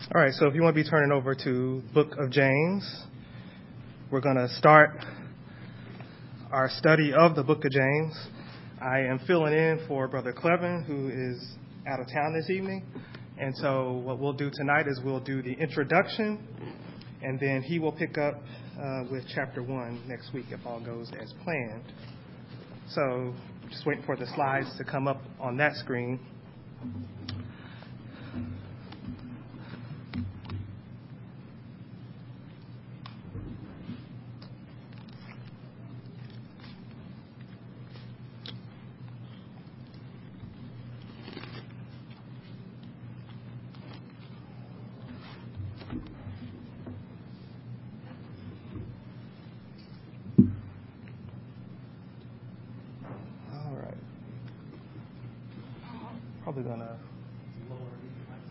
All right, so if you want to be turning over to Book of James, we're going to start our study of the Book of James. I am filling in for Brother Clevin, who is out of town this evening. And so what we'll do tonight is we'll do the introduction, and then he will pick up with chapter 1 next week if all goes as planned. So just waiting for the slides to come up on that screen. Probably going to lower these lights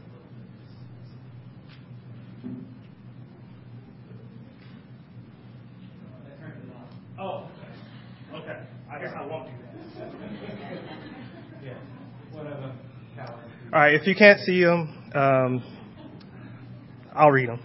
a little bit. Oh, okay. I guess I won't do that. Yeah, whatever. All right, if you can't see them, I'll read them.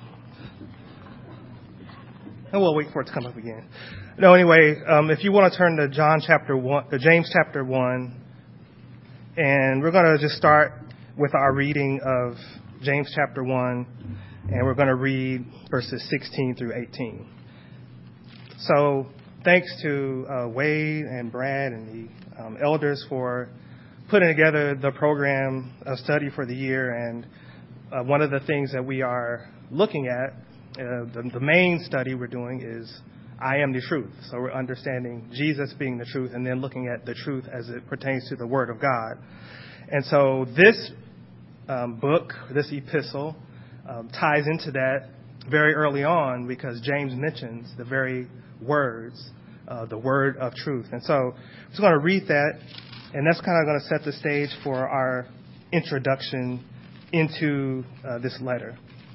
And we'll wait for it to come up again. No, anyway, if you want to turn to James chapter 1, and we're going to just start with our reading of James chapter 1, and we're going to read verses 16 through 18. So thanks to Wade and Brad and the elders for putting together the program of study for the year. And one of the things that we are looking at, the main study we're doing is I am the truth. So we're understanding Jesus being the truth and then looking at the truth as it pertains to the Word of God. And so this book, this epistle, ties into that very early on because James mentions the very words, the word of truth. And so I'm just going to read that, and that's kind of going to set the stage for our introduction into this letter.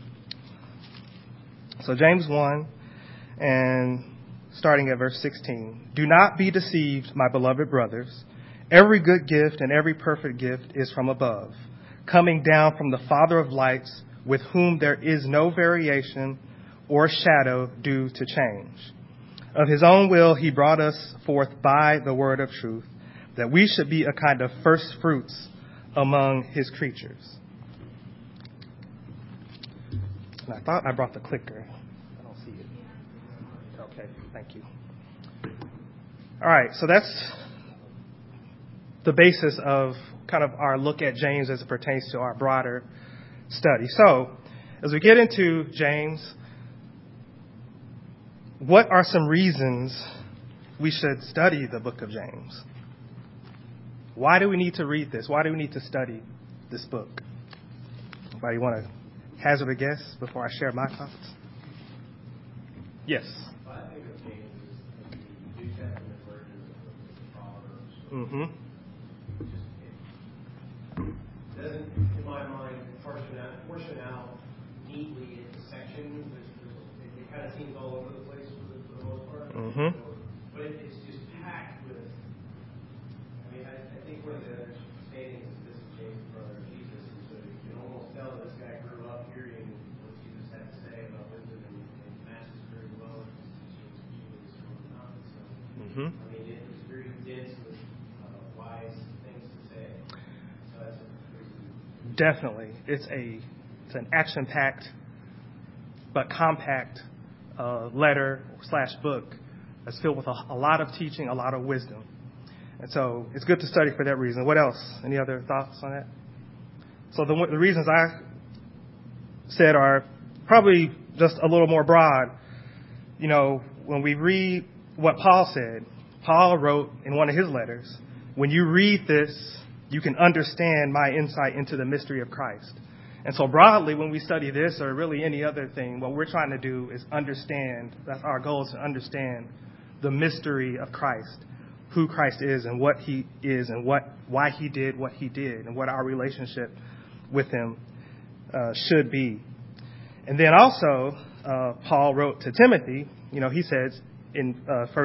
So James 1, and starting at verse 16. Do not be deceived, my beloved brothers. Every good gift and every perfect gift is from above, coming down from the Father of lights, with whom there is no variation or shadow due to change. Of his own will he brought us forth by the word of truth, that we should be a kind of first fruits among his creatures. And I thought I brought the clicker. I don't see it. Okay, thank you. All right, so that's the basis of kind of our look at James as it pertains to our broader study. So, as we get into James, what are some reasons we should study the book of James? Why do we need to read this? Why do we need to study this book? Anybody want to hazard a guess before I share my thoughts? Yes. I think of James as the New Testament version of the Proverbs. Mm-hmm. It doesn't, in my mind, portion out neatly into sections. It kind of seems all over the place for the most part. Mm-hmm. But it's just packed with. I mean, I think one of the understandings is this is James' brother Jesus, and so you can almost tell this guy grew up hearing what Jesus had to say about wisdom and masses very well. Mm-hmm. I mean, it was very dense with wise things to say. So that's a reason. Definitely. It's an action-packed but compact letter / book that's filled with a lot of teaching, a lot of wisdom. And so it's good to study for that reason. What else? Any other thoughts on that? So the reasons I said are probably just a little more broad. You know, when we read what Paul said, Paul wrote in one of his letters, when you read this, you can understand my insight into the mystery of Christ. And so broadly, when we study this or really any other thing, what we're trying to do is understand, that's our goal, is to understand the mystery of Christ, who Christ is and what he is and why he did what he did and what our relationship with him should be. And then also, Paul wrote to Timothy, you know, he says in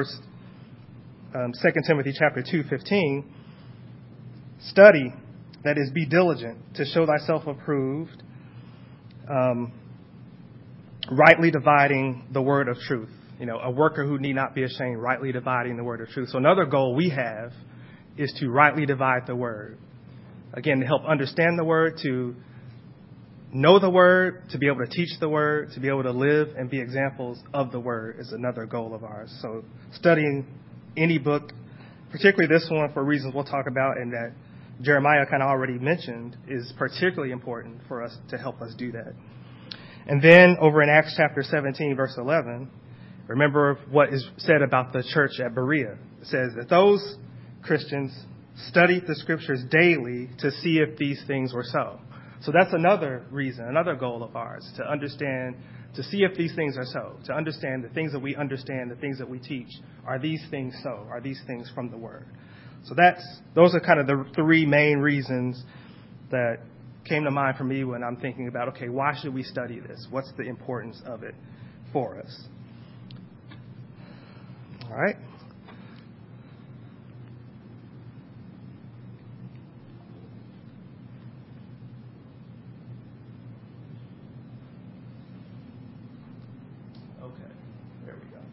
2 Timothy chapter 2:15, study, that is, be diligent to show thyself approved rightly dividing the word of truth. A worker who need not be ashamed, rightly dividing the word of truth. So another goal we have is to rightly divide the word. Again, to help understand the word, to know the word, to be able to teach the word, to be able to live and be examples of the word is another goal of ours. So studying any book, particularly this one for reasons we'll talk about and that Jeremiah kind of already mentioned, is particularly important for us to help us do that. And then over in Acts chapter 17, verse 11, remember what is said about the church at Berea. It says that those Christians studied the scriptures daily to see if these things were so. So that's another reason, another goal of ours, to understand, to see if these things are so, to understand the things that we understand, the things that we teach. Are these things so? Are these things from the Word? So those are kind of the three main reasons that came to mind for me when I'm thinking about, okay, why should we study this? What's the importance of it for us? All right. Okay, there we go.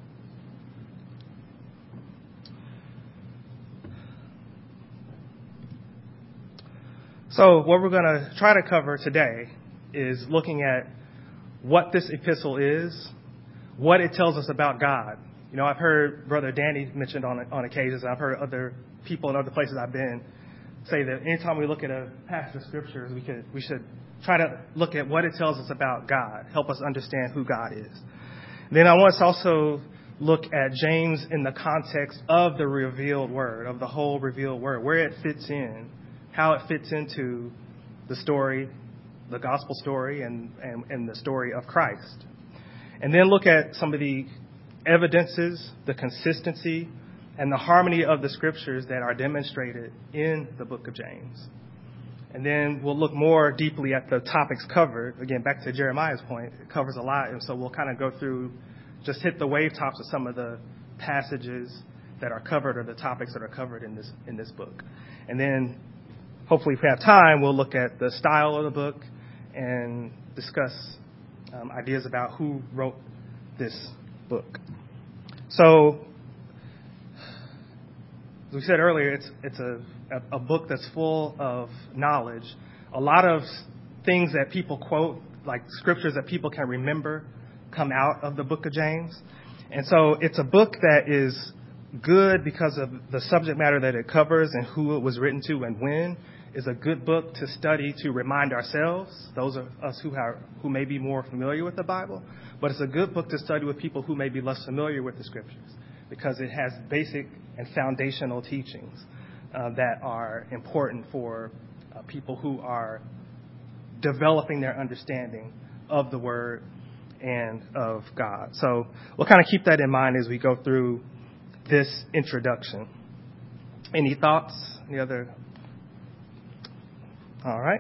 So what we're going to try to cover today is looking at what this epistle is, what it tells us about God. I've heard Brother Danny mentioned on occasions, and I've heard other people in other places I've been say that anytime we look at a passage of scriptures, we should try to look at what it tells us about God, help us understand who God is. Then I want us to also look at James in the context of the revealed word, of the whole revealed word, where it fits in, how it fits into the story, the gospel story, and the story of Christ. And then look at some of the evidences, the consistency, and the harmony of the scriptures that are demonstrated in the book of James. And then we'll look more deeply at the topics covered. Again, back to Jeremiah's point, it covers a lot. And so we'll kind of go through, just hit the wave tops of some of the passages that are covered or the topics that are covered in this book. And then hopefully if we have time, we'll look at the style of the book and discuss ideas about who wrote this book. So, as we said earlier, it's a book that's full of knowledge. A lot of things that people quote, like scriptures that people can remember, come out of the book of James. And so it's a book that is good because of the subject matter that it covers and who it was written to and when. Is a good book to study to remind ourselves, those of us who may be more familiar with the Bible, but it's a good book to study with people who may be less familiar with the scriptures because it has basic and foundational teachings that are important for people who are developing their understanding of the Word and of God. So we'll kind of keep that in mind as we go through this introduction. Any thoughts? Any other? All right.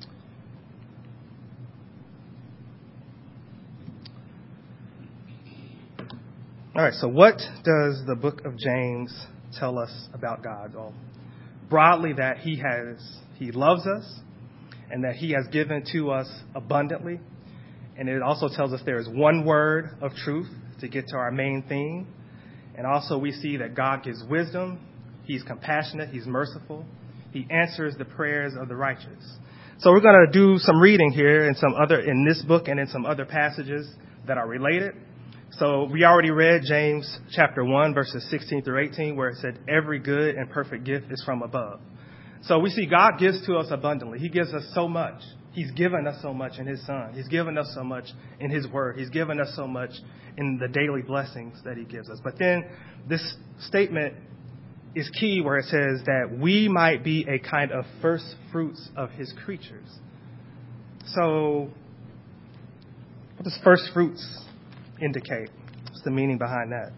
All right, so what does the book of James tell us about God? Well, broadly that he loves us and that he has given to us abundantly. And it also tells us there is one word of truth to get to our main theme. And also we see that God gives wisdom. He's compassionate. He's merciful. He answers the prayers of the righteous. So we're going to do some reading here in this book and in some other passages that are related. So we already read James chapter 1, verses 16 through 18, where it said, every good and perfect gift is from above. So we see God gives to us abundantly. He gives us so much. He's given us so much in his Son. He's given us so much in his word. He's given us so much in the daily blessings that he gives us. But then this statement is key where it says that we might be a kind of first fruits of his creatures. So what does first fruits indicate? What's the meaning behind that?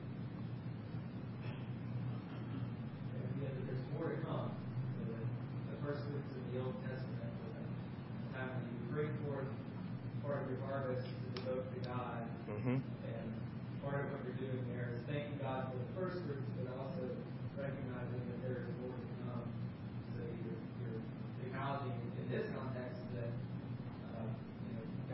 There's more to come. The first fruits of the Old Testament, the time when you bring forth part of your harvest to devote to God. Mm-hmm. And part of what you're doing there is thanking God for the first fruits, but also recognizing that there is more to come. So you're acknowledging in this context that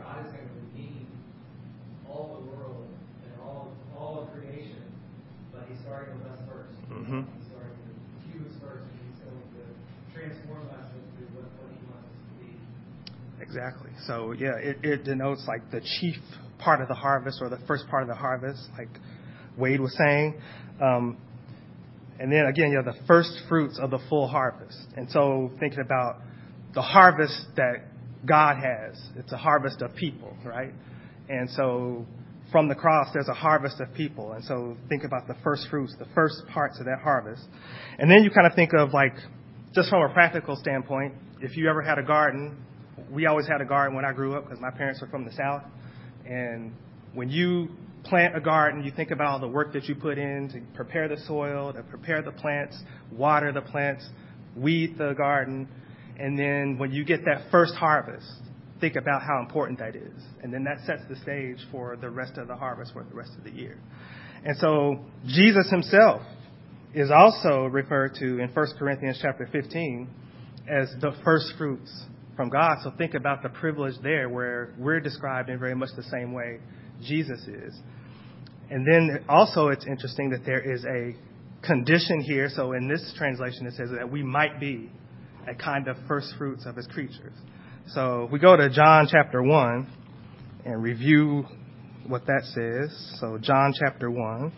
Exactly. So, yeah, it denotes like the chief part of the harvest or the first part of the harvest, like Wade was saying. And then again, the first fruits of the full harvest. And so thinking about the harvest that God has, it's a harvest of people, right? And so from the cross, there's a harvest of people. And so think about the first fruits, the first parts of that harvest. And then you kind of think of like, just from a practical standpoint, if you ever had a garden, we always had a garden when I grew up because my parents were from the South. And when you plant a garden, you think about all the work that you put in to prepare the soil, to prepare the plants, water the plants, weed the garden. And then when you get that first harvest, think about how important that is. And then that sets the stage for the rest of the harvest for the rest of the year. And so Jesus himself is also referred to in 1 Corinthians chapter 15 as the first fruits from God. So think about the privilege there where we're described in very much the same way Jesus is. And then also it's interesting that there is a condition here. So in this translation, it says that we might be a kind of first fruits of his creatures. So we go to John chapter 1 and review what that says. So John chapter 1.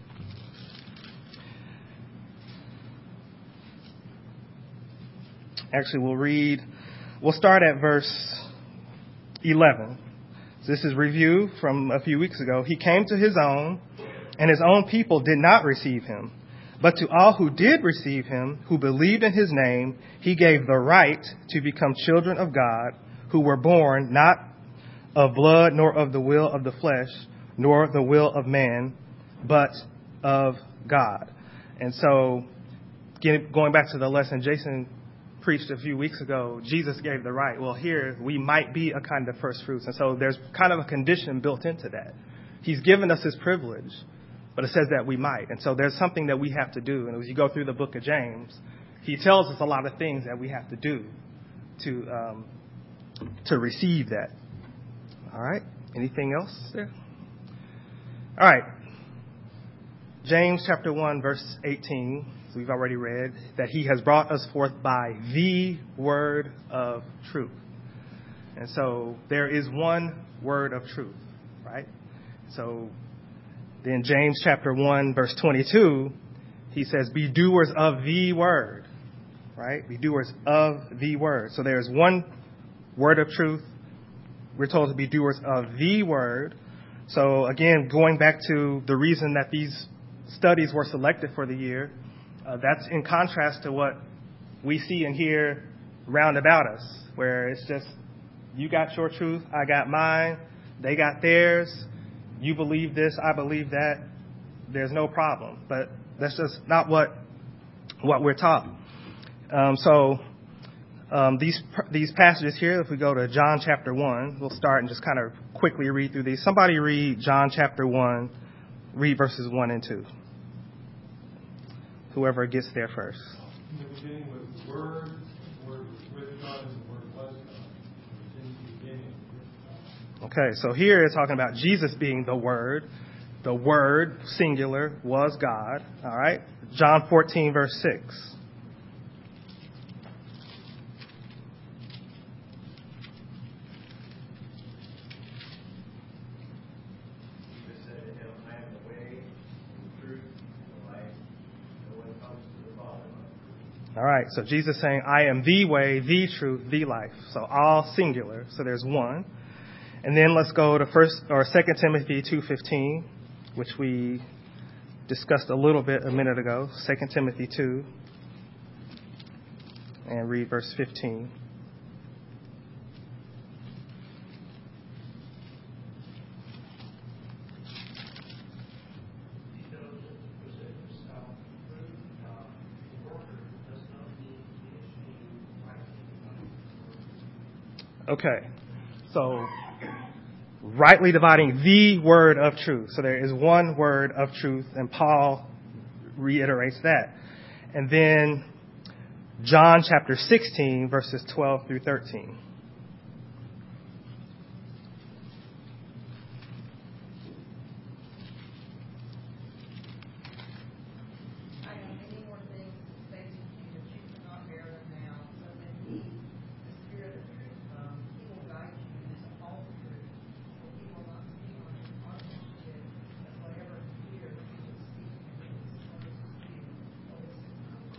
Actually, we'll start at verse 11. So this is review from a few weeks ago. He came to his own, and his own people did not receive him. But to all who did receive him, who believed in his name, he gave the right to become children of God, who were born not of blood, nor of the will of the flesh, nor the will of man, but of God. And so, going back to the lesson Jason preached a few weeks ago, Jesus gave the right. Well, here we might be a kind of first fruits. And so there's kind of a condition built into that. He's given us his privilege, but it says that we might. And so there's something that we have to do. And as you go through the book of James, he tells us a lot of things that we have to do to receive that. All right. Anything else there? All right. James chapter 1, verse 18. So we've already read that he has brought us forth by the word of truth. And so there is one word of truth, right? So then James chapter 1, verse 22, he says, be doers of the word, right? Be doers of the word. So there's one word of truth. We're told to be doers of the word. So again, going back to the reason that these studies were selected for the year, that's in contrast to what we see and hear round about us, where it's just, you got your truth, I got mine, they got theirs, you believe this, I believe that, there's no problem. But that's just not what we're taught. These passages here, if we go to John chapter 1, we'll start and just kind of quickly read through these. Somebody read John chapter 1, read verses 1 and 2. Whoever gets there first. In the beginning was the Word was with God, and the Word was God. In the beginning with God. Okay, so here it's talking about Jesus being the Word. The Word, singular, was God. All right. John 14, verse 6. All right, so Jesus saying, I am the way, the truth, the life. So all singular. So there's one. And then let's go to 2 Timothy 2:15, which we discussed a little bit a minute ago. 2 Timothy 2, and read verse 15. Okay, so rightly dividing the word of truth. So there is one word of truth, and Paul reiterates that. And then John chapter 16, verses 12 through 13.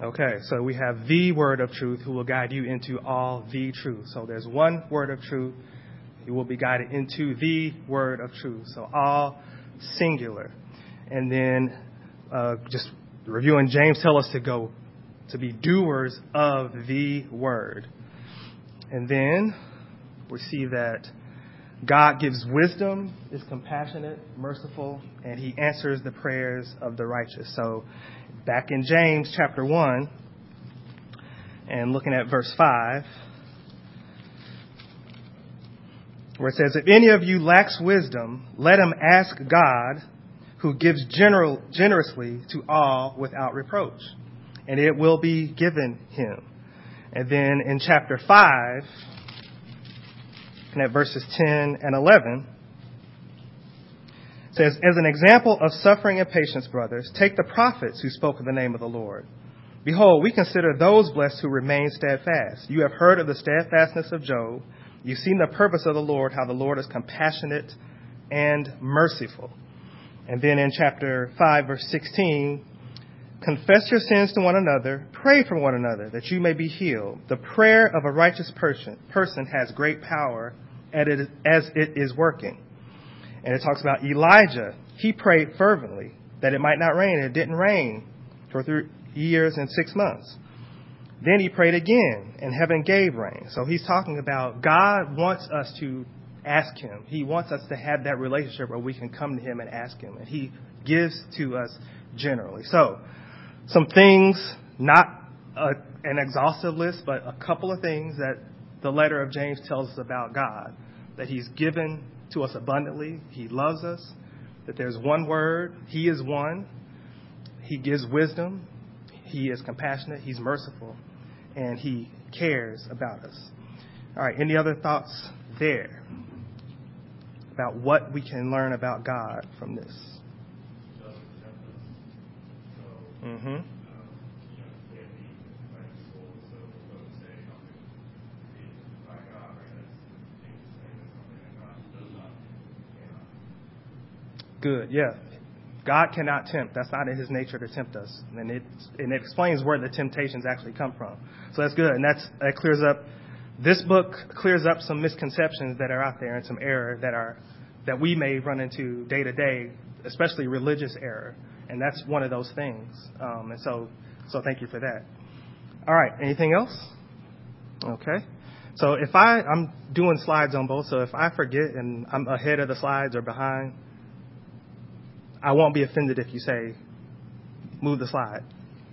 Okay, so we have the word of truth who will guide you into all the truth. So there's one word of truth. You will be guided into the word of truth. So all singular. And then just reviewing, James tells us to be doers of the word. And then we see that God gives wisdom, is compassionate, merciful, and he answers the prayers of the righteous. So back in James chapter 1 and looking at verse 5, where it says, if any of you lacks wisdom, let him ask God, who gives generously to all without reproach, and it will be given him. And then in chapter 5, and at verses 10 and 11, it says, as an example of suffering and patience, brothers, take the prophets who spoke in the name of the Lord. Behold, we consider those blessed who remain steadfast. You have heard of the steadfastness of Job. You've seen the purpose of the Lord, how the Lord is compassionate and merciful. And then in chapter 5, verse 16, confess your sins to one another, pray for one another, that you may be healed. The prayer of a righteous person has great power as it is working. And it talks about Elijah. He prayed fervently that it might not rain. It didn't rain for 3 years and 6 months. Then he prayed again, and heaven gave rain. So he's talking about God wants us to ask him. He wants us to have that relationship where we can come to him and ask him. And he gives to us generally. So some things, not an exhaustive list, but a couple of things that the letter of James tells us about God. That he's given to us abundantly. He loves us. That there's one word. He is one. He gives wisdom. He is compassionate. He's merciful. And he cares about us. All right. Any other thoughts there about what we can learn about God from this? Mm-hmm. Good. Yeah. God cannot tempt. That's not in his nature to tempt us. And it explains where the temptations actually come from. So that's good. And that clears up, this book clears up some misconceptions that are out there and some error that we may run into day to day, especially religious error. And that's one of those things. And so thank you for that. All right. Anything else? Okay. So I'm doing slides on both. So if I forget and I'm ahead of the slides or behind, I won't be offended if you say, move the slide.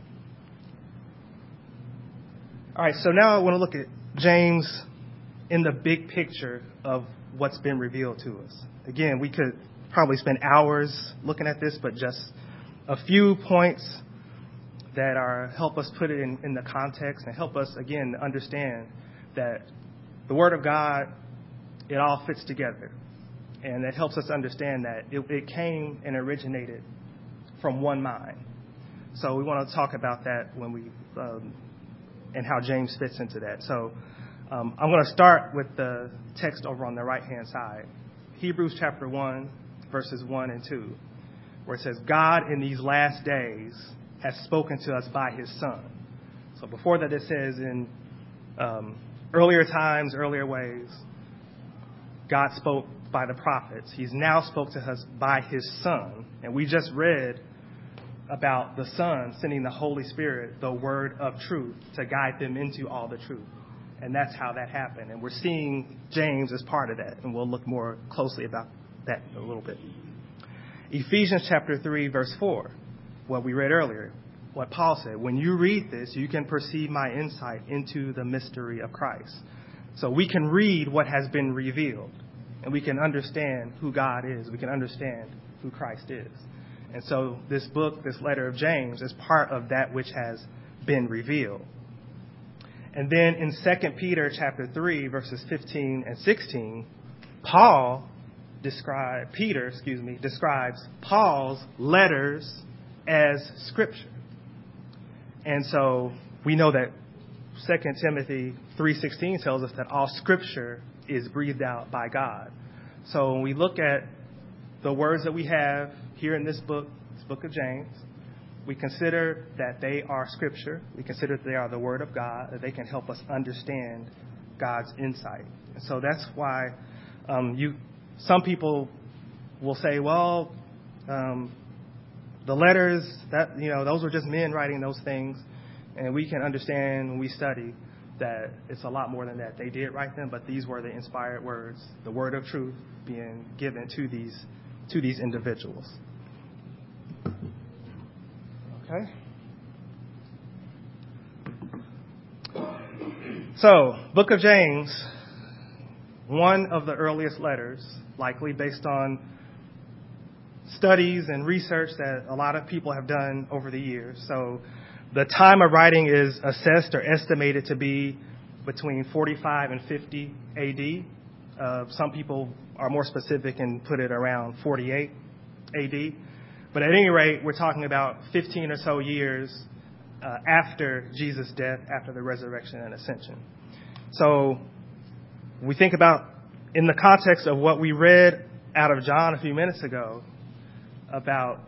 All right, so now I want to look at James in the big picture of what's been revealed to us. Again, we could probably spend hours looking at this, but just a few points that help us put it in the context and help us, again, understand that the Word of God, it all fits together. And it helps us understand that it came and originated from one mind. So we want to talk about that when we and how James fits into that. So I'm going to start with the text over on the right-hand side. Hebrews chapter 1, verses 1 and 2, where it says, God in these last days has spoken to us by his Son. So before that it says in earlier times, earlier ways, God spoke by the prophets. He's now spoke to us by his Son. And we just read about the Son sending the Holy Spirit, the word of truth, to guide them into all the truth. And that's how that happened. And we're seeing James as part of that. And we'll look more closely about that in a little bit. Ephesians chapter 3, verse 4, what we read earlier, what Paul said. When you read this, you can perceive my insight into the mystery of Christ. So we can read what has been revealed. And we can understand who God is. We can understand who Christ is. And so this book, this letter of James, is part of that which has been revealed. And then in 2 Peter chapter 3, verses 15 and 16, Peter describes Paul's letters as Scripture. And so we know that 2 Timothy 3:16 tells us that all Scripture is breathed out by God. So when we look at the words that we have here in this book of James, We consider that they are Scripture. We consider that they are the Word of God, that they can help us understand God's insight. And so that's why some people will say, well, the letters, those were just men writing those things. And we can understand when we study that it's a lot more than that. They did write them, but these were the inspired words, the word of truth being given to these individuals. Okay. So, Book of James, one of the earliest letters, likely based on studies and research that a lot of people have done over the years. So, the time of writing is assessed or estimated to be between 45 and 50 AD. Some people are more specific and put it around 48 AD. But at any rate, we're talking about 15 or so years after Jesus' death, after the resurrection and ascension. So we think about, in the context of what we read out of John a few minutes ago, about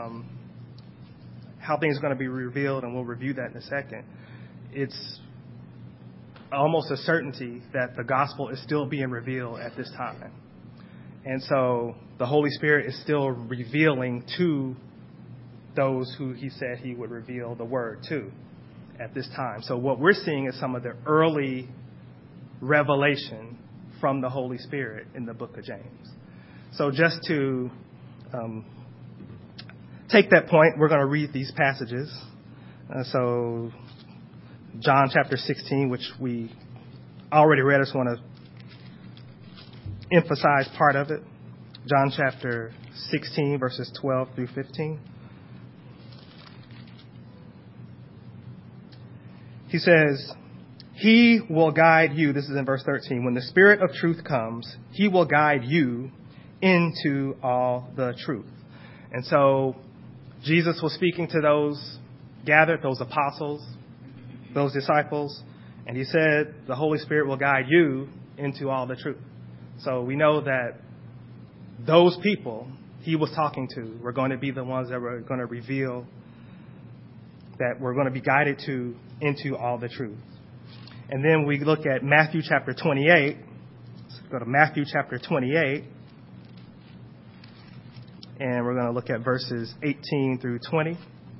how things are going to be revealed, and we'll review that in a second. It's almost a certainty that the gospel is still being revealed at this time. And so the Holy Spirit is still revealing to those who he said he would reveal the word to at this time. So what we're seeing is some of the early revelation from the Holy Spirit in the book of James. So just to take that point, we're going to read these passages. So John chapter 16, which we already read, I just want to emphasize part of it. John chapter 16, verses 12 through 15. He says, he will guide you. This is in verse 13. When the Spirit of truth comes, he will guide you into all the truth. And so Jesus was speaking to those gathered, those apostles, those disciples, and he said the Holy Spirit will guide you into all the truth. So we know that those people he was talking to were going to be the ones that were going to reveal, that we're going to be guided into all the truth. And then we look at Matthew chapter 28. Let's go to Matthew chapter 28. And we're going to look at verses 18 through 20.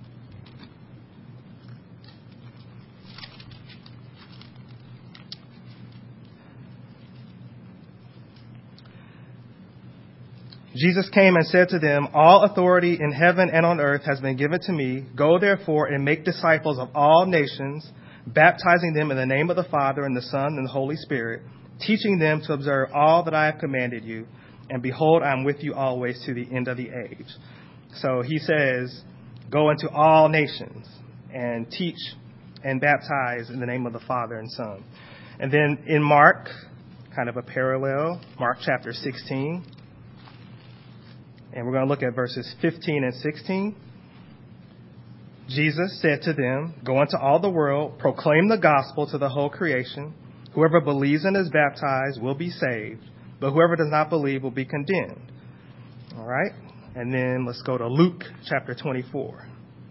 Jesus came and said to them, all authority in heaven and on earth has been given to me. Go therefore and make disciples of all nations, baptizing them in the name of the Father and the Son and the Holy Spirit, teaching them to observe all that I have commanded you. And behold, I am with you always to the end of the age. So he says, go into all nations and teach and baptize in the name of the Father and Son. And then in Mark, kind of a parallel, Mark chapter 16. And we're going to look at verses 15 and 16. Jesus said to them, go into all the world, proclaim the gospel to the whole creation. Whoever believes and is baptized will be saved, but whoever does not believe will be condemned. All right. And then let's go to Luke chapter 24.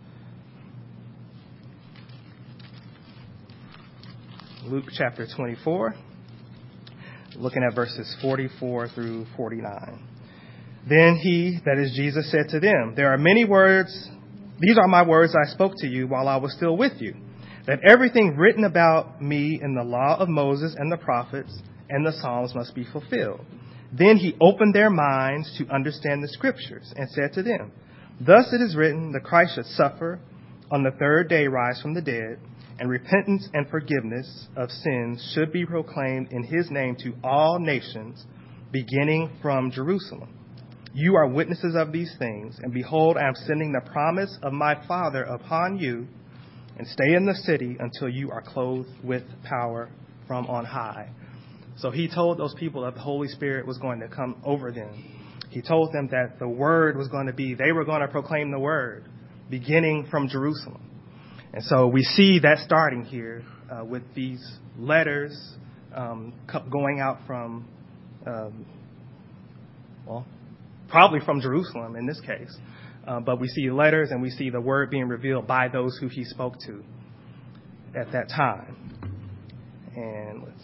Luke chapter 24, looking at verses 44 through 49. Then he, that is Jesus, said to them, there are many words, these are my words I spoke to you while I was still with you, that everything written about me in the law of Moses and the prophets and the Psalms must be fulfilled. Then he opened their minds to understand the scriptures and said to them, thus it is written, the Christ should suffer, on the third day rise from the dead, and repentance and forgiveness of sins should be proclaimed in his name to all nations, beginning from Jerusalem. You are witnesses of these things, and behold, I am sending the promise of my Father upon you, and stay in the city until you are clothed with power from on high. So he told those people that the Holy Spirit was going to come over them. He told them that the word was going to be, they were going to proclaim the word, beginning from Jerusalem. And so we see that starting here with these letters going out from, probably from Jerusalem in this case, But we see letters and we see the word being revealed by those who he spoke to at that time. And let's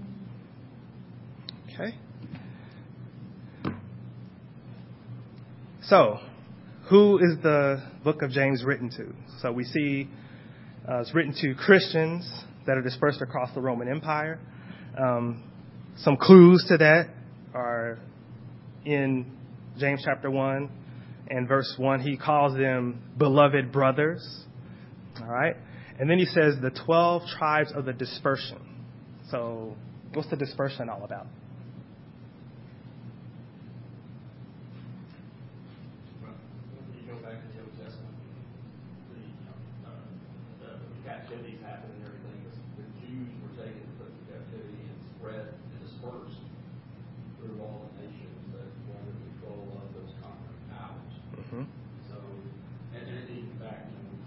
see. Okay. So, who is the book of James written to? So we see it's written to Christians that are dispersed across the Roman Empire. Some clues to that are in James chapter 1 and verse 1. He calls them beloved brothers. All right. And then he says the 12 tribes of the dispersion. So what's the dispersion all about? Well, when you go back to the Old Testament, the captivities happened and everything. The Jews were taken and put into captivity and spread and dispersed through all the nations that were under control of those conquering powers. Mm-hmm. So, and even back,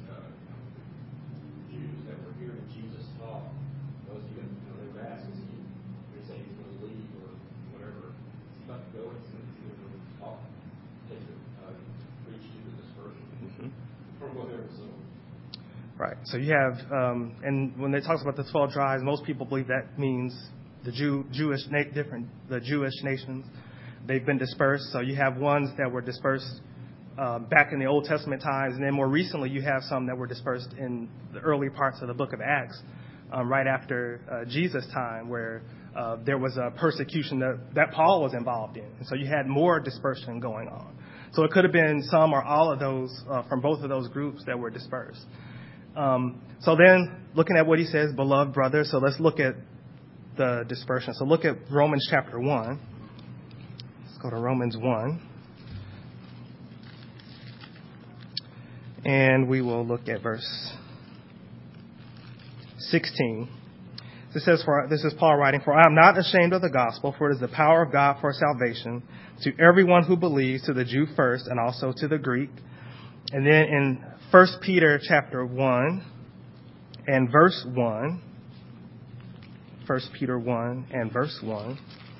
Jews that were hearing Jesus talk, those even, they would ask, they say he's going to leave or whatever. He's about to go, he's going to talk, preach to the dispersion. Mm-hmm. From whatever, so. Right. So you have, and when they talk about the 12 tribes, most people believe that means the Jewish nations. They've been dispersed. So you have ones that were dispersed back in the Old Testament times, and then more recently you have some that were dispersed in the early parts of the book of Acts, right after Jesus' time, where there was a persecution that Paul was involved in. And so you had more dispersion going on. So it could have been some or all of those from both of those groups that were dispersed. So then, looking at what he says, beloved brothers, so let's look at the dispersion. So look at Romans chapter 1. Let's go to Romans 1. And we will look at verse 16. This says, this is Paul writing, "For I am not ashamed of the gospel, for it is the power of God for salvation to everyone who believes, to the Jew first, and also to the Greek." And then in 1 Peter chapter 1 and verse 1, 1 Peter 1 and verse 1,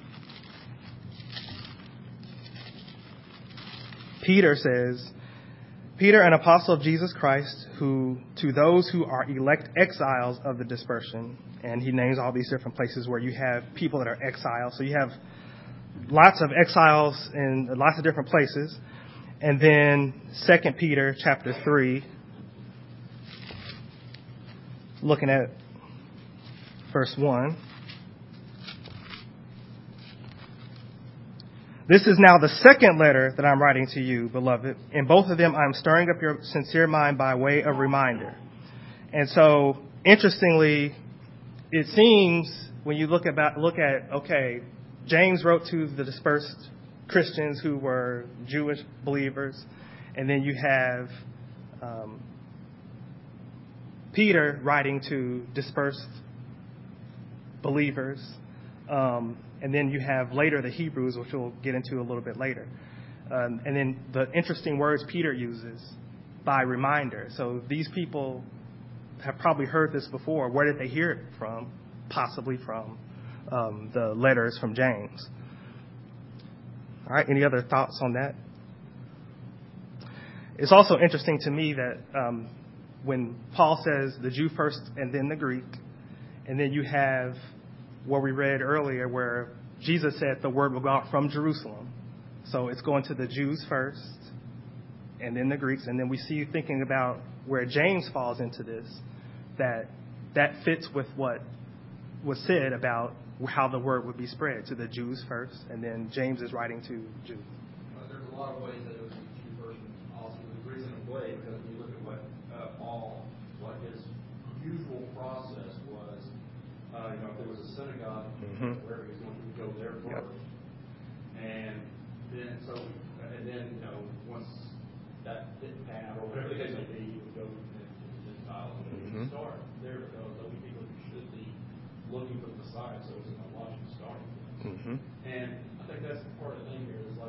Peter says, "Peter, an apostle of Jesus Christ, who to those who are elect exiles of the dispersion," and he names all these different places where you have people that are exiled. So you have lots of exiles in lots of different places. And then 2 Peter chapter 3, looking at verse 1. "This is now the second letter that I'm writing to you, beloved. In both of them, I'm stirring up your sincere mind by way of reminder." And so, interestingly, it seems when you look at, okay, James wrote to the dispersed Christians who were Jewish believers, and then you have Peter writing to dispersed believers, and then you have later the Hebrews, which we'll get into a little bit later. And then the interesting words Peter uses, by reminder. So these people have probably heard this before. Where did they hear it from? Possibly from the letters from James. All right, any other thoughts on that? It's also interesting to me that when Paul says the Jew first and then the Greek, and then you have what we read earlier where Jesus said the word will go out from Jerusalem. So it's going to the Jews first and then the Greeks. And then we see you thinking about where James falls into this, that fits with what was said about how the word would be spread to the Jews first, and then James is writing to Jews. There's a lot of ways that it was the Jew version also the reason way, because when you look at what his usual process was, if there was a synagogue, wherever he was going, he would go there first. Yep. And then, once that didn't pan out, or whatever the case may be, he would go to the Gentiles and start there, because those people should be looking for the Messiah, so it's a logical starting point. And I think that's part of the thing here is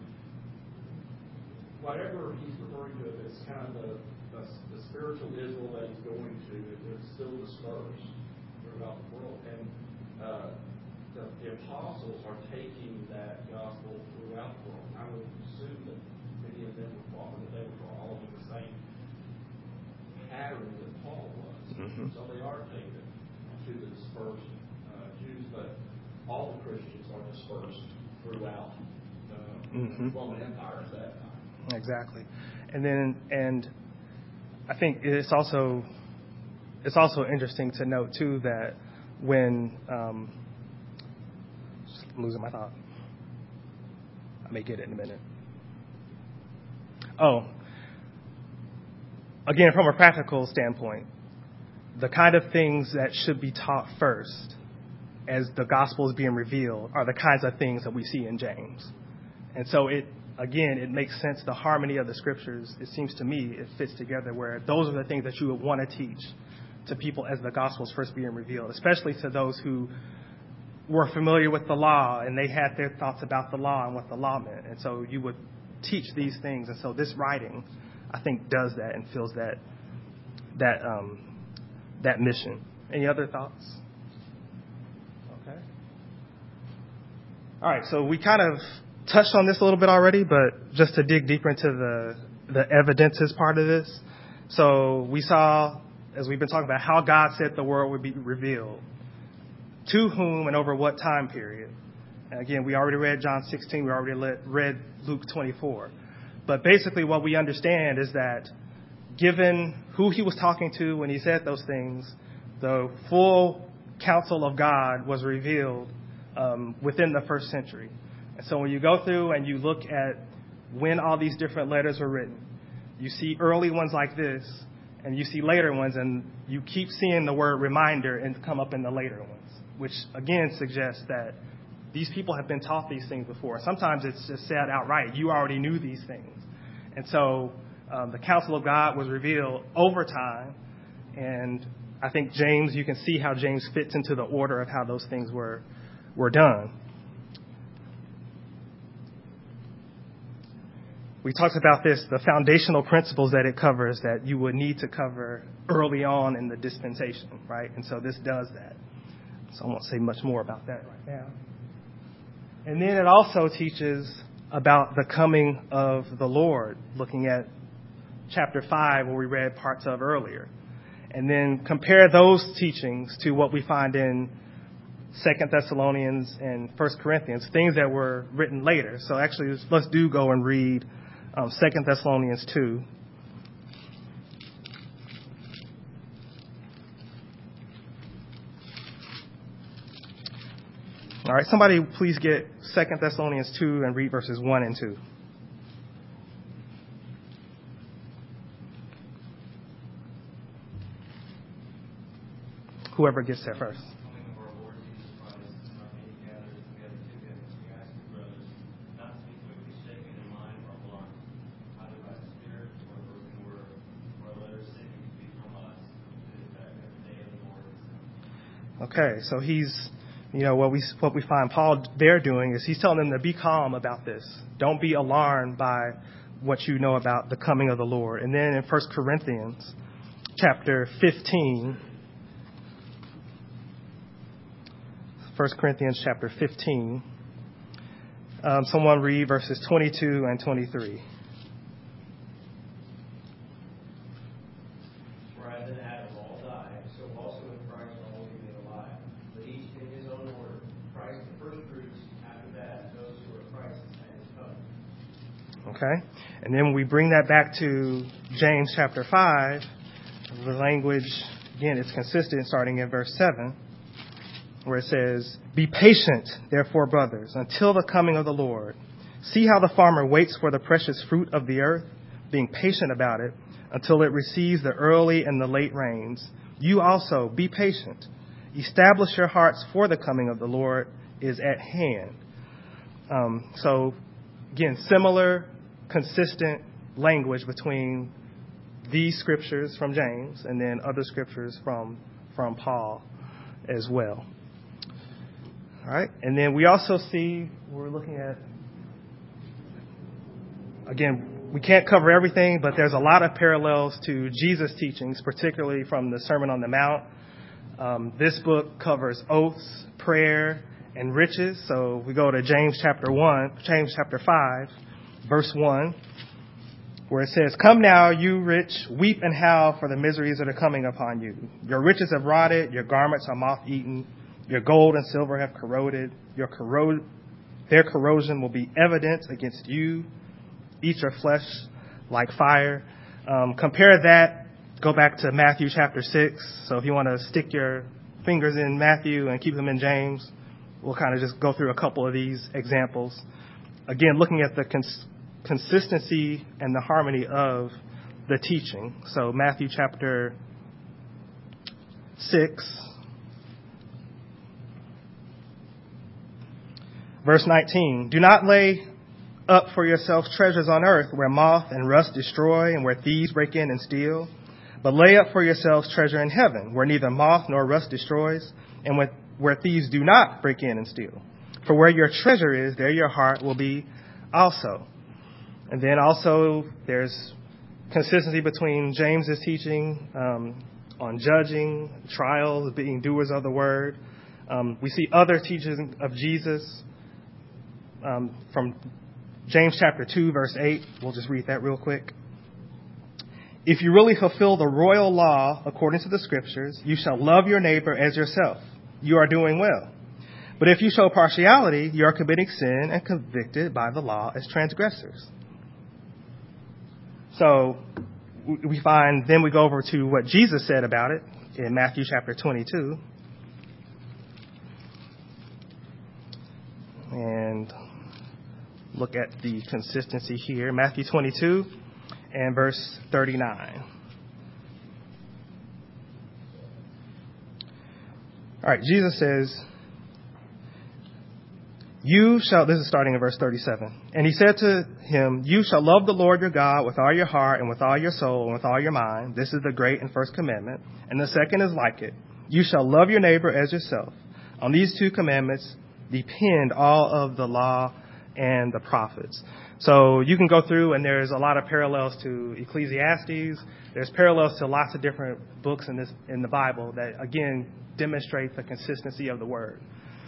whatever he's referring to, it's kind of the spiritual Israel that he's going to, it's still dispersed throughout the world. And the apostles are taking that gospel throughout the world. I would assume that many of them were following, that they were following the same pattern that Paul was. Mm-hmm. So they are taken to the dispersed Jews, but all the Christians are dispersed throughout the Roman Empire at that time. Exactly. And I think it's also interesting to note too that when I'm losing my thought. I may get it in a minute. Oh, again, from a practical standpoint, the kind of things that should be taught first as the gospel is being revealed are the kinds of things that we see in James. And so it makes sense. The harmony of the scriptures, it seems to me, it fits together where those are the things that you would want to teach to people as the gospel is first being revealed, especially to those who were familiar with the law and they had their thoughts about the law and what the law meant. And so you would teach these things. And so this writing, I think, does that and fills that mission. Any other thoughts? Okay. All right. So we kind of touched on this a little bit already, but just to dig deeper into the evidences part of this. So we saw, as we've been talking about, how God said the word would be revealed. To whom and over what time period? And again, we already read John 16. We already read Luke 24. But basically what we understand is that given who he was talking to when he said those things, the full counsel of God was revealed within the first century. And so when you go through and you look at when all these different letters were written, you see early ones like this, and you see later ones, and you keep seeing the word reminder and come up in the later ones, which again suggests that these people have been taught these things before. Sometimes it's just said outright, you already knew these things. And so the counsel of God was revealed over time, and I think James, you can see how James fits into the order of how those things were done. We talked about this, the foundational principles that it covers that you would need to cover early on in the dispensation, right? And so this does that. So I won't say much more about that right now. And then it also teaches about the coming of the Lord, looking at chapter 5, where we read parts of earlier. And then compare those teachings to what we find in 2 Thessalonians and 1 Corinthians, things that were written later. So actually, let's go and read 2 Thessalonians 2. All right, somebody please get 2 Thessalonians 2 and read verses 1 and 2. Whoever gets there first. Okay, so he's, what we find Paul there doing is he's telling them to be calm about this. Don't be alarmed by what you know about the coming of the Lord. And then in 1 Corinthians chapter 15, 1 Corinthians chapter 15, someone read verses 22 and 23. Okay, and then we bring that back to James chapter 5. The language, again, it's consistent starting in verse 7, where it says, "Be patient, therefore, brothers, until the coming of the Lord. See how the farmer waits for the precious fruit of the earth, being patient about it, until it receives the early and the late rains. You also be patient. Establish your hearts, for the coming of the Lord is at hand." So, again, similar, consistent language between these scriptures from James and then other scriptures from Paul as well. All right. And then we also see, we're looking at, again, we can't cover everything, but there's a lot of parallels to Jesus' teachings, particularly from the Sermon on the Mount. This book covers oaths, prayer, and riches. So we go to James chapter 5, verse 1. where it says, "Come now, you rich, weep and howl for the miseries that are coming upon you. Your riches have rotted, your garments are moth-eaten, your gold and silver have corroded. Their corrosion will be evident against you. Eat your flesh like fire." Compare that, go back to Matthew chapter 6. So if you want to stick your fingers in Matthew and keep them in James, we'll kind of just go through a couple of these examples. Again, looking at the consistency and the harmony of the teaching. So Matthew chapter 6, verse 19. "Do not lay up for yourselves treasures on earth where moth and rust destroy and where thieves break in and steal. But lay up for yourselves treasure in heaven where neither moth nor rust destroys and where thieves do not break in and steal. For where your treasure is, there your heart will be also." And then also there's consistency between James's teaching on judging, trials, being doers of the word. We see other teachings of Jesus from James chapter 2, verse 8. We'll just read that real quick. "If you really fulfill the royal law according to the scriptures, you shall love your neighbor as yourself. You are doing well. But if you show partiality, you are committing sin and convicted by the law as transgressors." So we find, then we go over to what Jesus said about it in Matthew chapter 22. And look at the consistency here. Matthew 22 and verse 39. All right, Jesus says, this is starting in verse 37. "And he said to him, you shall love the Lord your God with all your heart and with all your soul and with all your mind. This is the great and first commandment. And the second is like it. You shall love your neighbor as yourself. On these two commandments depend all of the law and the prophets." So you can go through, and there's a lot of parallels to Ecclesiastes. There's parallels to lots of different books in the Bible that, again, demonstrate the consistency of the word.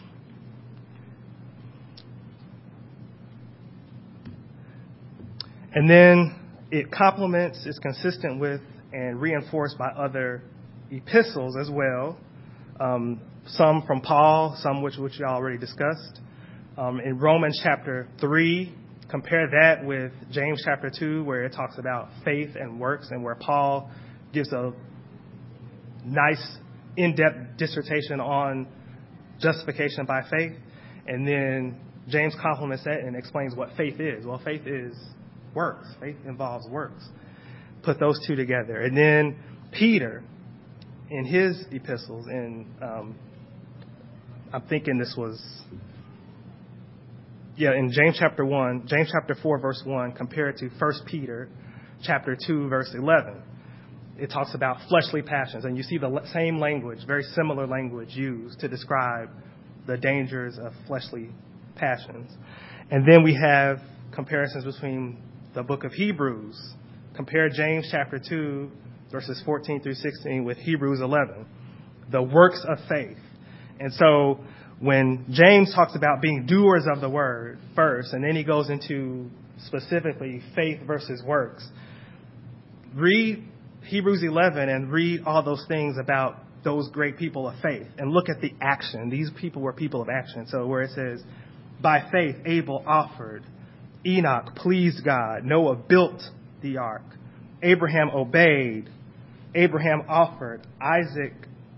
And then it complements, is consistent with, and reinforced by other epistles as well. Some from Paul, some which you already discussed. In Romans chapter 3, compare that with James chapter 2, where it talks about faith and works, and where Paul gives a nice in-depth dissertation on justification by faith. And then James complements that and explains what faith is. Well, faith is works. Faith involves works. Put those two together. And then Peter, in his epistles, and I'm thinking this was, in James chapter 4, verse 1, compared to 1 Peter chapter 2, verse 11. It talks about fleshly passions. And you see the same language, very similar language used to describe the dangers of fleshly passions. And then we have comparisons between the book of Hebrews. Compare James chapter 2, verses 14 through 16 with Hebrews 11. The works of faith. And so when James talks about being doers of the word first, and then he goes into specifically faith versus works, read Hebrews 11 and read all those things about those great people of faith and look at the action. These people were people of action. So where it says, by faith, Abel offered, Enoch pleased God, Noah built the ark, Abraham obeyed, Abraham offered, Isaac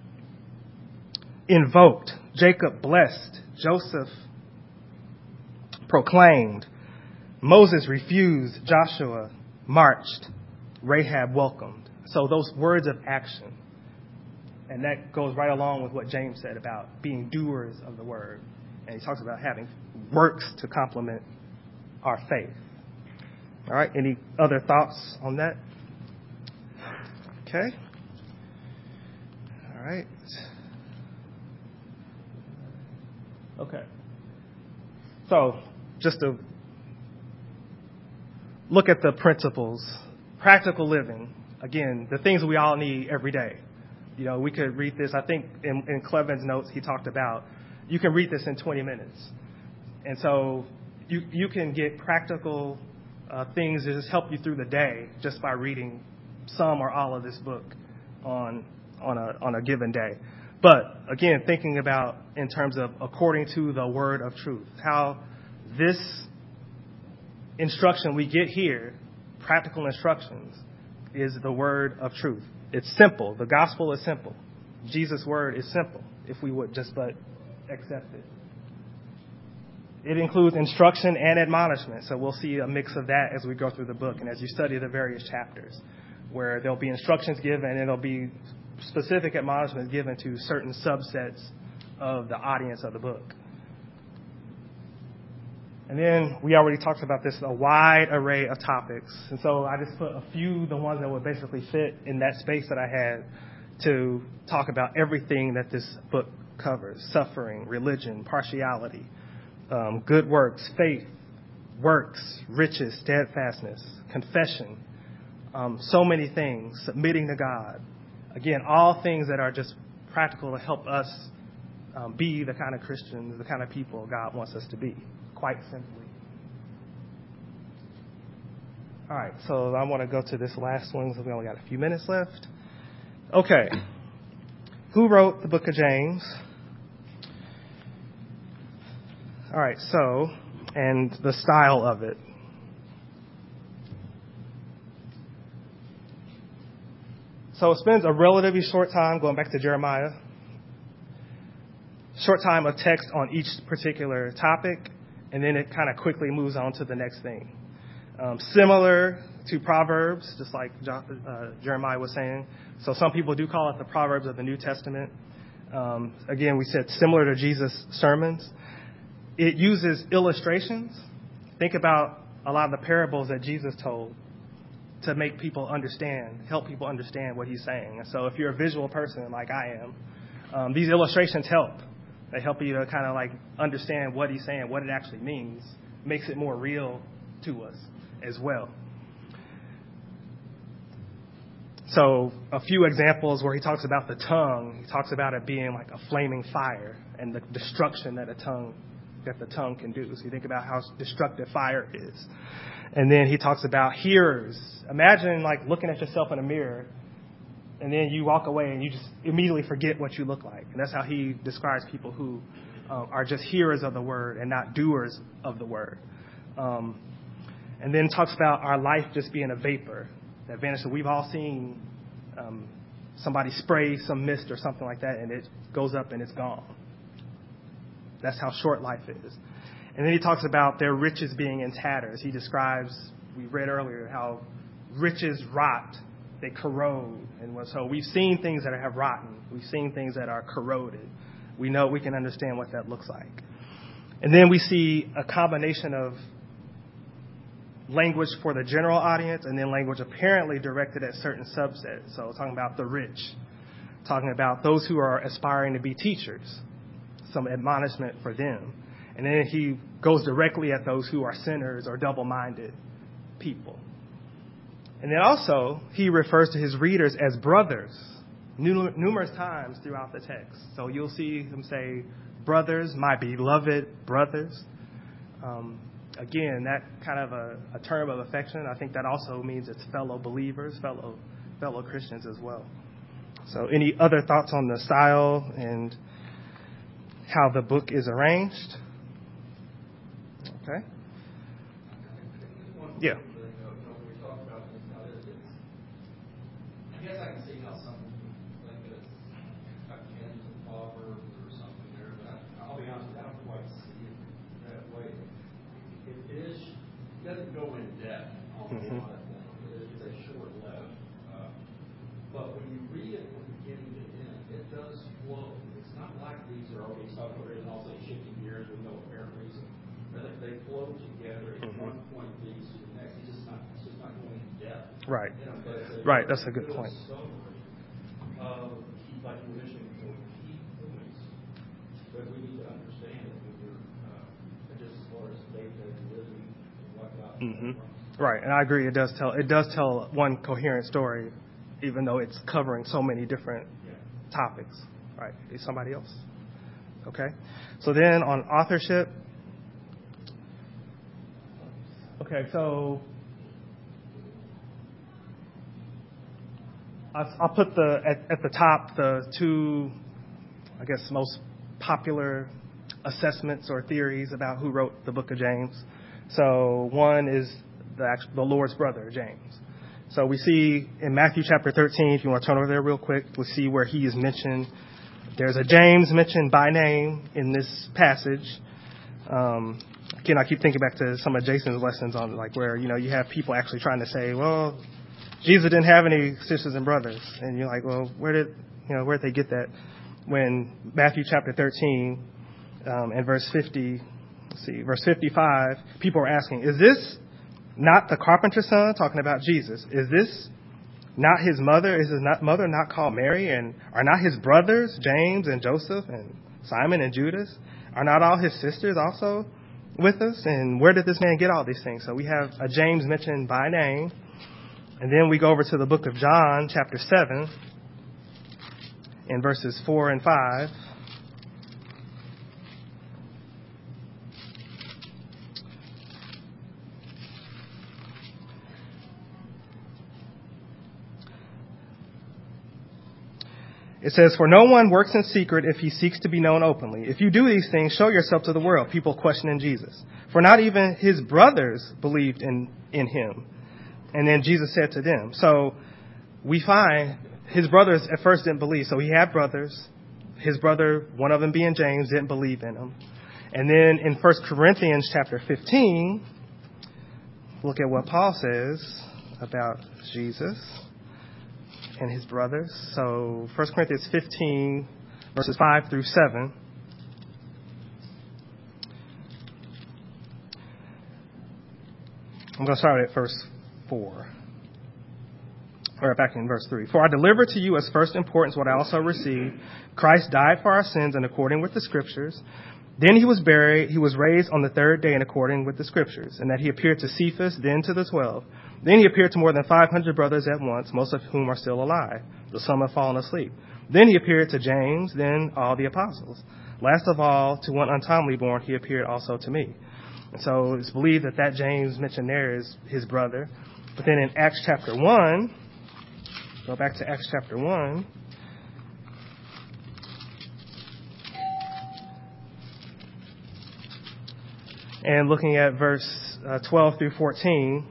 invoked, Jacob blessed, Joseph proclaimed, Moses refused, Joshua marched, Rahab welcomed. So those words of action. And that goes right along with what James said about being doers of the word. And he talks about having works to complement our faith. All right, any other thoughts on that? Okay. All right. Okay. So, just to look at the principles, practical living, again, the things we all need every day. You know, we could read this, I think in Cleven's notes, he talked about, you can read this in 20 minutes. And so you can get practical things to just help you through the day just by reading some or all of this book on a given day. But again, thinking about in terms of according to the word of truth, how this instruction we get here, practical instructions, is the word of truth. It's simple. The gospel is simple. Jesus' word is simple, if we would just but accept it. It includes instruction and admonishment. So we'll see a mix of that as we go through the book and as you study the various chapters, where there'll be instructions given and there'll be specific admonishments given to certain subsets of the audience of the book. And then we already talked about this, a wide array of topics. And so I just put a few, the ones that would basically fit in that space that I had to talk about everything that this book covers: suffering, religion, partiality, good works, faith, works, riches, steadfastness, confession, so many things, submitting to God. Again, all things that are just practical to help us be the kind of Christians, the kind of people God wants us to be, quite simply. All right, so I want to go to this last one, so we only got a few minutes left. Okay. Who wrote the book of James? All right, so, and the style of it. So it spends a relatively short time, going back to Jeremiah, short time of text on each particular topic, and then it kind of quickly moves on to the next thing. Similar to Proverbs, just like Jeremiah was saying. So some people do call it the Proverbs of the New Testament. Again, we said similar to Jesus' sermons. It uses illustrations. Think about a lot of the parables that Jesus told to make people understand, help people understand what he's saying. And so if you're a visual person like I am, these illustrations help. They help you to kind of like understand what he's saying, what it actually means, makes it more real to us as well. So a few examples where he talks about the tongue. He talks about it being like a flaming fire and the destruction that the tongue can do. So you think about how destructive fire is. And then he talks about hearers. Imagine like looking at yourself in a mirror and then you walk away and you just immediately forget what you look like. And that's how he describes people who are just hearers of the word and not doers of the word. And then talks about our life just being a vapor that vanishes. We've all seen somebody spray some mist or something like that, and it goes up and it's gone. That's how short life is. And then he talks about their riches being in tatters. He describes, we read earlier, how riches rot, they corrode. And so we've seen things that have rotten. We've seen things that are corroded. We know, we can understand what that looks like. And then we see a combination of language for the general audience and then language apparently directed at certain subsets. So talking about the rich, talking about those who are aspiring to be teachers, some admonishment for them. And then he goes directly at those who are sinners or double-minded people. And then also he refers to his readers as brothers numerous times throughout the text. So you'll see him say, brothers, my beloved brothers. Again, that kind of a term of affection, I think that also means it's fellow believers, fellow Christians as well. So any other thoughts on the style and how the book is arranged? Okay. Yeah. I guess I can see how some think that it's akin to Proverbs or something there, but I'll be honest with you, I don't quite see it that way. It doesn't go in depth on a lot of things. It's a short letter. But when you read it from beginning to end, it does flow. It's not like these are always talking about it and also shifting gears with no apparent reason. They flow together. At one point leads to the next. It's just not going in depth. Right. Right. That's a good point. Like you mentioned, key points that we need to understand it when we're just as far as day-to-day living and whatnot. Mm-hmm. Right, and I agree. It does tell one coherent story, even though it's covering so many different topics. Right. Is somebody else? Okay. So then on authorship. Okay, so I'll put at the top the two, I guess, most popular assessments or theories about who wrote the book of James. So one is the Lord's brother, James. So we see in Matthew chapter 13, if you want to turn over there real quick, we'll see where he is mentioned. There's a James mentioned by name in this passage. Again, I keep thinking back to some of Jason's lessons on like where, you have people actually trying to say, well, Jesus didn't have any sisters and brothers. And you're like, well, where'd they get that? When Matthew chapter 13 and verse 55, people are asking, is this not the carpenter's son? Talking about Jesus. Is this not his mother? Is his mother not called Mary? And are not his brothers, James and Joseph and Simon and Judas? Are not all his sisters also with us? And where did this man get all these things? So we have a James mentioned by name. And then we go over to the book of John, chapter 7, in verses 4 and 5. It says, for no one works in secret if he seeks to be known openly. If you do these things, show yourself to the world. People questioning Jesus. For not even his brothers believed in him. And then Jesus said to them. So we find his brothers at first didn't believe. So he had brothers. His brother, one of them being James, didn't believe in him. And then in 1 Corinthians chapter 15, look at what Paul says about Jesus and his brothers. So 1 Corinthians 15, verses 5 through 7. I'm going to start at verse 4. Or back in verse 3. For I delivered to you as first importance what I also received. Christ died for our sins in according with the Scriptures. Then he was buried. He was raised on the third day in according with the Scriptures. And that he appeared to Cephas, then to the 12. Then he appeared to more than 500 brothers at once, most of whom are still alive, though some have fallen asleep. Then he appeared to James, then all the apostles. Last of all, to one untimely born, he appeared also to me. And so it's believed that James mentioned there is his brother. But then in Acts chapter 1, go back to Acts chapter 1. And looking at verse 12 through 14,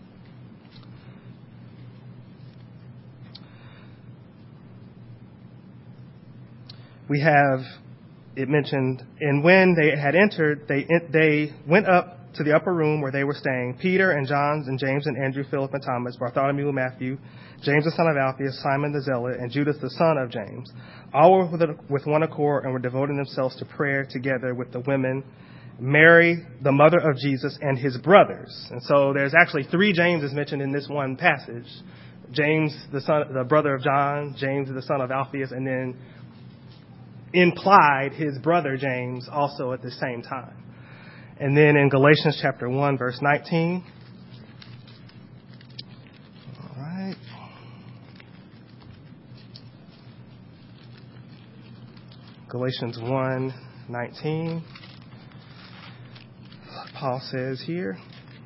we have it mentioned, and when they had entered, they went up to the upper room where they were staying. Peter and John and James and Andrew, Philip and Thomas, Bartholomew and Matthew, James the son of Alphaeus, Simon the Zealot, and Judas the son of James. All were with one accord and were devoting themselves to prayer together with the women, Mary, the mother of Jesus, and his brothers. And so there's actually 3 Jameses mentioned in this one passage. James, the brother of John, James the son of Alphaeus, and then implied his brother James also at the same time. And then in Galatians chapter 1, verse 19. All right. Galatians 1:19. Paul says here,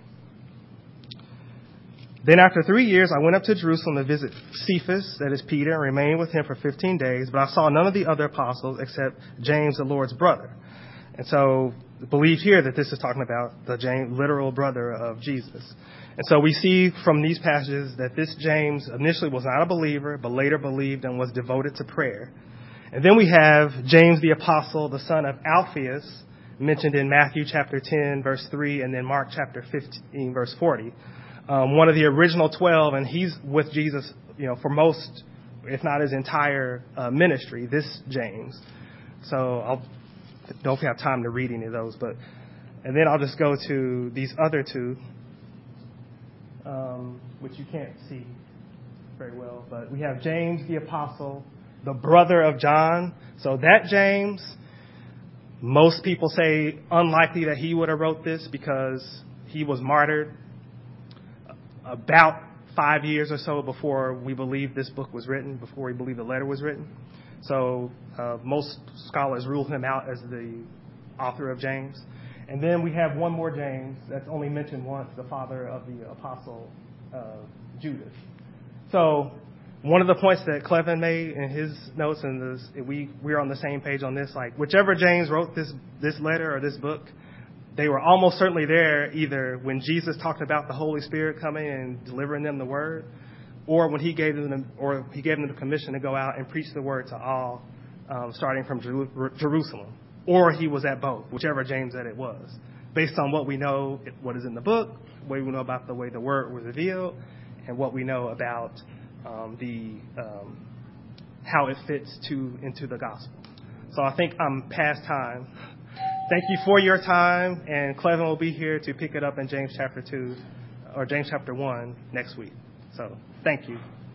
then after 3 years, I went up to Jerusalem to visit Cephas, that is Peter, and remained with him for 15 days. But I saw none of the other apostles except James, the Lord's brother. And so believe here that this is talking about the James, literal brother of Jesus. And so we see from these passages that this James initially was not a believer, but later believed and was devoted to prayer. And then we have James the apostle, the son of Alphaeus, mentioned in Matthew chapter 10, verse 3, and then Mark chapter 15, verse 40. One of the original 12, and he's with Jesus, for most, if not his entire ministry, this James. So I don't know if we have time to read any of those, and then I'll just go to these other 2, which you can't see very well, but we have James the apostle, the brother of John. So that James, most people say unlikely that he would have wrote this because he was martyred about 5 years or so before we believe this book was written, before we believe the letter was written. So most scholars rule him out as the author of James. And then we have one more James that's only mentioned once, the father of the apostle Judas. So one of the points that Clevin made in his notes, and we're on the same page on this, like whichever James wrote this letter or this book, they were almost certainly there either when Jesus talked about the Holy Spirit coming and delivering them the word, or when he gave them the commission to go out and preach the word to all, starting from Jerusalem, or he was at both, whichever James said it was, based on what we know, what is in the book, what we know about the way the word was revealed, and what we know about how it fits into the gospel. So I think I'm past time. Thank you for your time, and Clevin will be here to pick it up in James chapter 2 or James chapter 1 next week. So thank you.